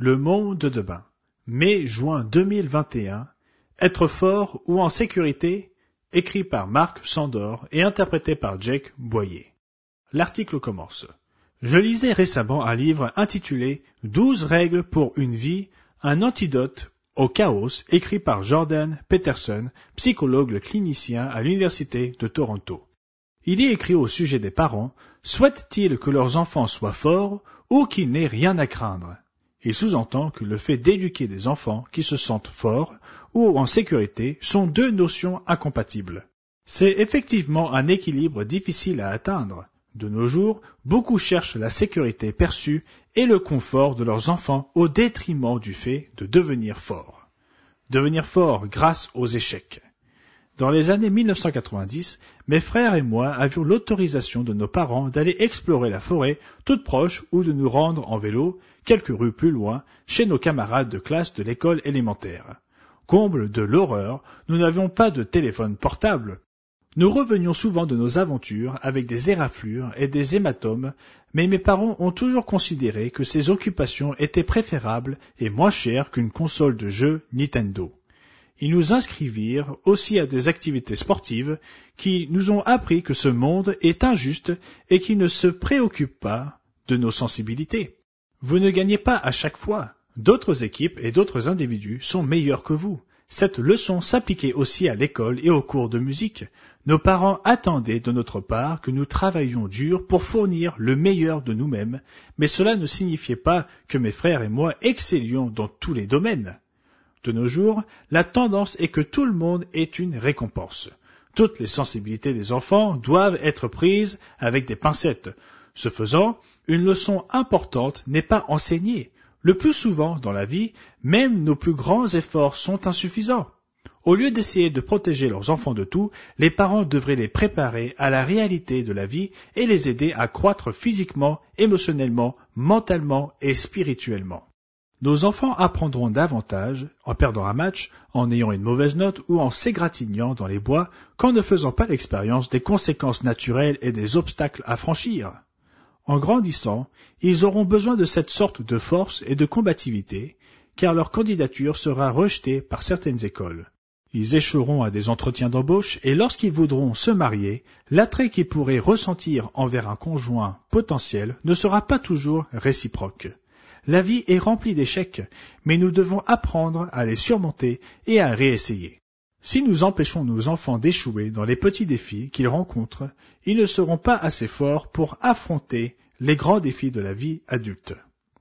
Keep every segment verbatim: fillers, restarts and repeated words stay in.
Le monde de demain. Mai-juin deux mille vingt et un. Être fort ou en sécurité? Écrit par Marc Sandor et interprété par Jake Boyer. L'article commence. Je lisais récemment un livre intitulé « douze règles pour une vie, un antidote au chaos » écrit par Jordan Peterson, psychologue clinicien à l'Université de Toronto. Il y est écrit au sujet des parents « Souhaitent-ils que leurs enfants soient forts ou qu'ils n'aient rien à craindre ?» Il sous-entend que le fait d'éduquer des enfants qui se sentent forts ou en sécurité sont deux notions incompatibles. C'est effectivement un équilibre difficile à atteindre. De nos jours, beaucoup cherchent la sécurité perçue et le confort de leurs enfants au détriment du fait de devenir fort. Devenir fort grâce aux échecs. Dans les années mille neuf cent quatre-vingt-dix, mes frères et moi avions l'autorisation de nos parents d'aller explorer la forêt toute proche ou de nous rendre en vélo, quelques rues plus loin, chez nos camarades de classe de l'école élémentaire. Comble de l'horreur, nous n'avions pas de téléphone portable. Nous revenions souvent de nos aventures avec des éraflures et des hématomes, mais mes parents ont toujours considéré que ces occupations étaient préférables et moins chères qu'une console de jeux Nintendo. Ils nous inscrivirent aussi à des activités sportives qui nous ont appris que ce monde est injuste et qui ne se préoccupe pas de nos sensibilités. Vous ne gagnez pas à chaque fois. D'autres équipes et d'autres individus sont meilleurs que vous. Cette leçon s'appliquait aussi à l'école et aux cours de musique. Nos parents attendaient de notre part que nous travaillions dur pour fournir le meilleur de nous-mêmes, mais cela ne signifiait pas que mes frères et moi excellions dans tous les domaines. De nos jours, la tendance est que tout le monde ait une récompense. Toutes les sensibilités des enfants doivent être prises avec des pincettes. Ce faisant, une leçon importante n'est pas enseignée. Le plus souvent dans la vie, même nos plus grands efforts sont insuffisants. Au lieu d'essayer de protéger leurs enfants de tout, les parents devraient les préparer à la réalité de la vie et les aider à croître physiquement, émotionnellement, mentalement et spirituellement. Nos enfants apprendront davantage en perdant un match, en ayant une mauvaise note ou en s'égratignant dans les bois qu'en ne faisant pas l'expérience des conséquences naturelles et des obstacles à franchir. En grandissant, ils auront besoin de cette sorte de force et de combativité, car leur candidature sera rejetée par certaines écoles. Ils échoueront à des entretiens d'embauche et lorsqu'ils voudront se marier, l'attrait qu'ils pourraient ressentir envers un conjoint potentiel ne sera pas toujours réciproque. La vie est remplie d'échecs, mais nous devons apprendre à les surmonter et à réessayer. Si nous empêchons nos enfants d'échouer dans les petits défis qu'ils rencontrent, ils ne seront pas assez forts pour affronter les grands défis de la vie adulte.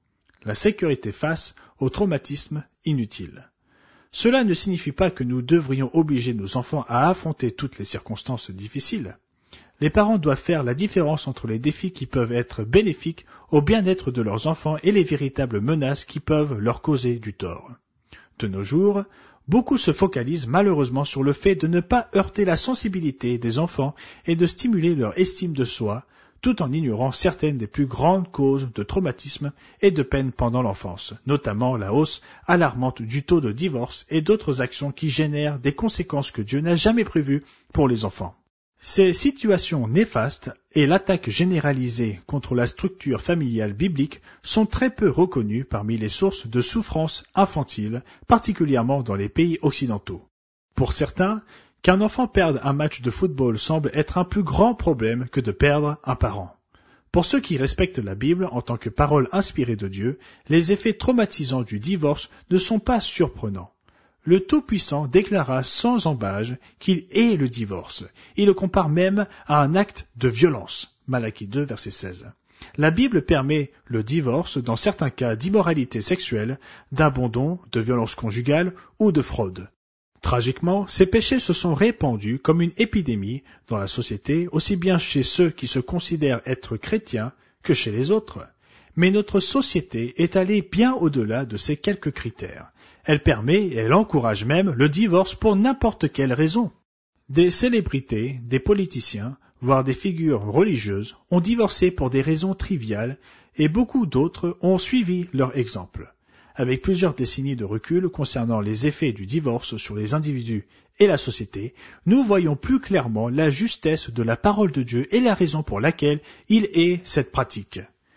La sécurité face au traumatisme inutile. Cela ne signifie pas que nous devrions obliger nos enfants à affronter toutes les circonstances difficiles. Les parents doivent faire la différence entre les défis qui peuvent être bénéfiques au bien-être de leurs enfants et les véritables menaces qui peuvent leur causer du tort. De nos jours, beaucoup se focalisent malheureusement sur le fait de ne pas heurter la sensibilité des enfants et de stimuler leur estime de soi, tout en ignorant certaines des plus grandes causes de traumatisme et de peine pendant l'enfance, notamment la hausse alarmante du taux de divorce et d'autres actions qui génèrent des conséquences que Dieu n'a jamais prévues pour les enfants. Ces situations néfastes et l'attaque généralisée contre la structure familiale biblique sont très peu reconnues parmi les sources de souffrance infantile, particulièrement dans les pays occidentaux. Pour certains, qu'un enfant perde un match de football semble être un plus grand problème que de perdre un parent. Pour ceux qui respectent la Bible en tant que parole inspirée de Dieu, les effets traumatisants du divorce ne sont pas surprenants. Le Tout-Puissant déclara sans embâge qu'il hait le divorce. Il le compare même à un acte de violence. Malachie deux, verset seize. La Bible permet le divorce dans certains cas d'immoralité sexuelle, d'abandon, de violence conjugale ou de fraude. Tragiquement, ces péchés se sont répandus comme une épidémie dans la société, aussi bien chez ceux qui se considèrent être chrétiens que chez les autres. Mais notre société est allée bien au-delà de ces quelques critères. Elle permet et elle encourage même le divorce pour n'importe quelle raison. Des célébrités, des politiciens, voire des figures religieuses ont divorcé pour des raisons triviales et beaucoup d'autres ont suivi leur exemple. Avec plusieurs décennies de recul concernant les effets du divorce sur les individus et la société, nous voyons plus clairement la justesse de la parole de Dieu et la raison pour laquelle il est cette pratique.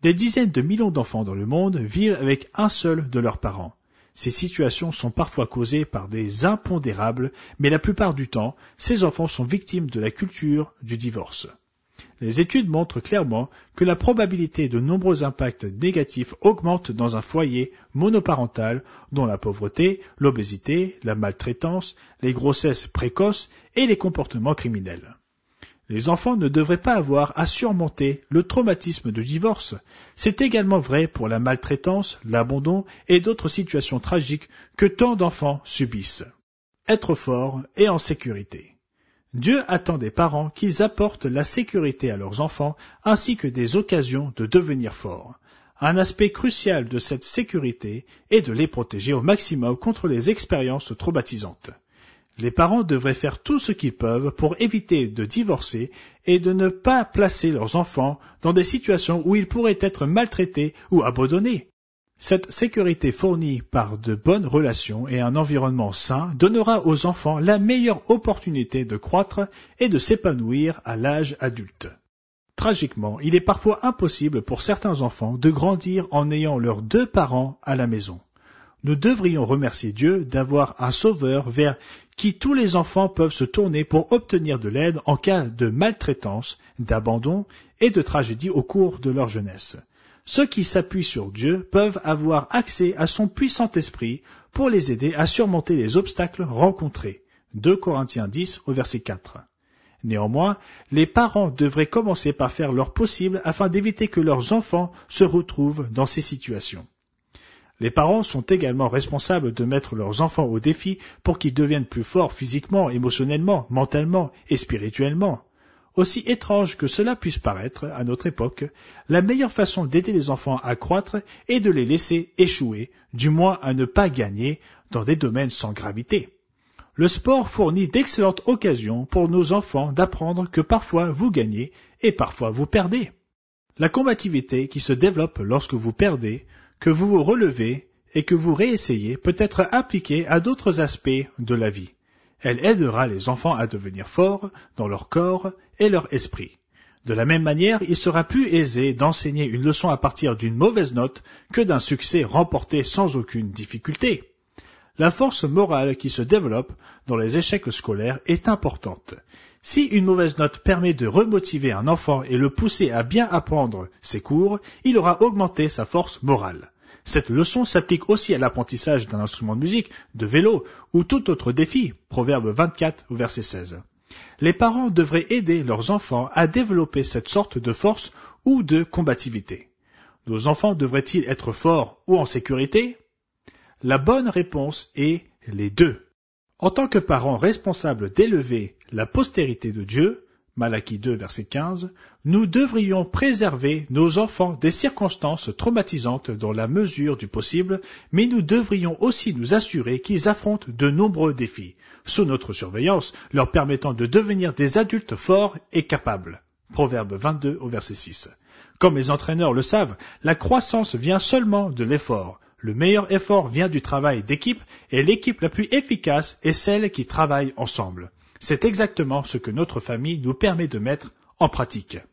Des dizaines de millions d'enfants dans le monde vivent avec un seul de leurs parents. Ces situations sont parfois causées par des impondérables, mais la plupart du temps, ces enfants sont victimes de la culture du divorce. Les études montrent clairement que la probabilité de nombreux impacts négatifs augmente dans un foyer monoparental dont la pauvreté, l'obésité, la maltraitance, les grossesses précoces et les comportements criminels. Les enfants ne devraient pas avoir à surmonter le traumatisme du divorce. C'est également vrai pour la maltraitance, l'abandon et d'autres situations tragiques que tant d'enfants subissent. Être fort et en sécurité. Dieu attend des parents qu'ils apportent la sécurité à leurs enfants ainsi que des occasions de devenir forts. Un aspect crucial de cette sécurité est de les protéger au maximum contre les expériences traumatisantes. Les parents devraient faire tout ce qu'ils peuvent pour éviter de divorcer et de ne pas placer leurs enfants dans des situations où ils pourraient être maltraités ou abandonnés. Cette sécurité fournie par de bonnes relations et un environnement sain donnera aux enfants la meilleure opportunité de croître et de s'épanouir à l'âge adulte. Tragiquement, il est parfois impossible pour certains enfants de grandir en ayant leurs deux parents à la maison. Nous devrions remercier Dieu d'avoir un sauveur vers qui tous les enfants peuvent se tourner pour obtenir de l'aide en cas de maltraitance, d'abandon et de tragédie au cours de leur jeunesse. Ceux qui s'appuient sur Dieu peuvent avoir accès à son puissant esprit pour les aider à surmonter les obstacles rencontrés. deux Corinthiens dix au verset quatre. Néanmoins, les parents devraient commencer par faire leur possible afin d'éviter que leurs enfants se retrouvent dans ces situations. Les parents sont également responsables de mettre leurs enfants au défi pour qu'ils deviennent plus forts physiquement, émotionnellement, mentalement et spirituellement. Aussi étrange que cela puisse paraître à notre époque, la meilleure façon d'aider les enfants à croître est de les laisser échouer, du moins à ne pas gagner dans des domaines sans gravité. Le sport fournit d'excellentes occasions pour nos enfants d'apprendre que parfois vous gagnez et parfois vous perdez. La combativité qui se développe lorsque vous perdez, que vous vous relevez et que vous réessayez peut être appliquée à d'autres aspects de la vie. Elle aidera les enfants à devenir forts dans leur corps et leur esprit. De la même manière, il sera plus aisé d'enseigner une leçon à partir d'une mauvaise note que d'un succès remporté sans aucune difficulté. La force morale qui se développe dans les échecs scolaires est importante. Si une mauvaise note permet de remotiver un enfant et le pousser à bien apprendre ses cours, il aura augmenté sa force morale. Cette leçon s'applique aussi à l'apprentissage d'un instrument de musique, de vélo ou tout autre défi. Proverbe vingt-quatre, verset seize. Les parents devraient aider leurs enfants à développer cette sorte de force ou de combativité. Nos enfants devraient-ils être forts ou en sécurité? La bonne réponse est les deux. En tant que parents responsables d'élever la postérité de Dieu, Malachie deux, verset quinze, nous devrions préserver nos enfants des circonstances traumatisantes dans la mesure du possible, mais nous devrions aussi nous assurer qu'ils affrontent de nombreux défis, sous notre surveillance, leur permettant de devenir des adultes forts et capables. Proverbe vingt-deux au verset six. Comme les entraîneurs le savent, la croissance vient seulement de l'effort. Le meilleur effort vient du travail d'équipe et l'équipe la plus efficace est celle qui travaille ensemble. C'est exactement ce que notre famille nous permet de mettre en pratique.